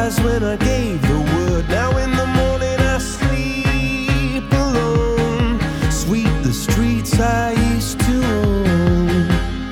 eyes when I gave the word. Now in the morning I sleep alone. Sweep the streets I used to own.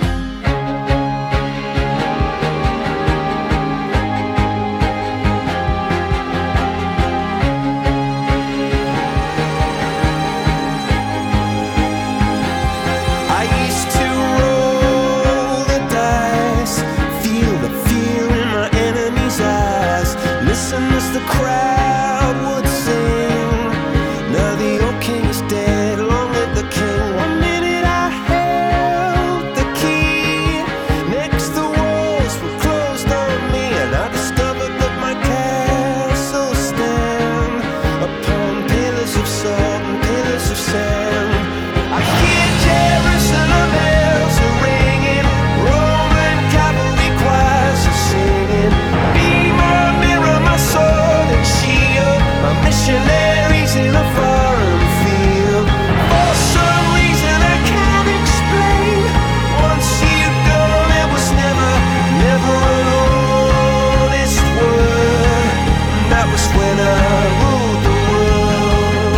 I used to roll the dice, feel the fear in my enemy's eyes, listen as the crowd would sing. Now the old king is dead, long live the king. One minute I held the key, next the walls were closed on me, and I discovered that my castle stand upon pillars of salt and pillars of sand. I hear Jerusalem bells are ringing, Roman cavalry choirs are singing. Be my mirror, my sword and shield, my missionaries in a foreign field. For some reason I can't explain, once you'd gone it was never, never an honest word. And that was when I ruled the world.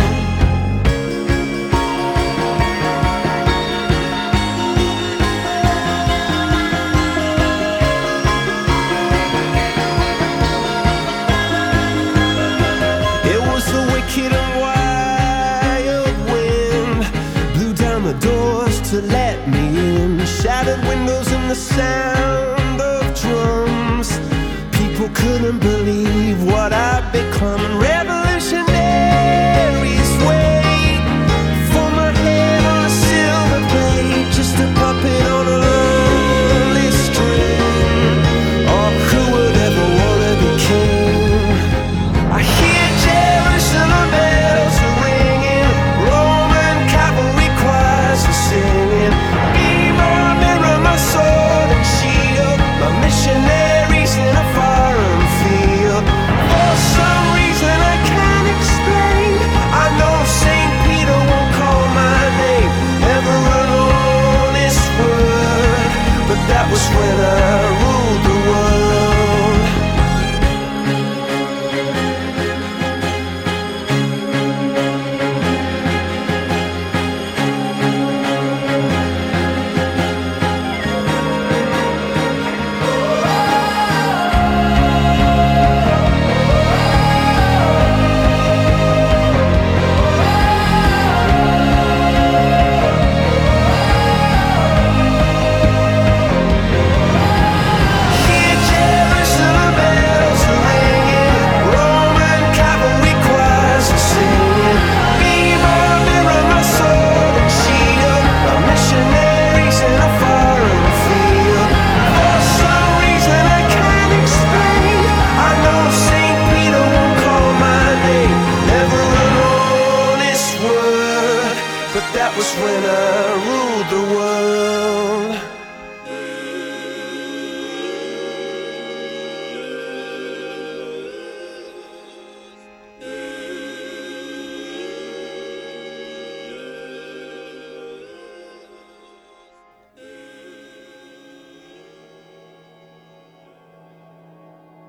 It was the wicked and wild wind, blew down the doors to let me in, shattered windows and the sound of drums. People couldn't believe what I'd become, and red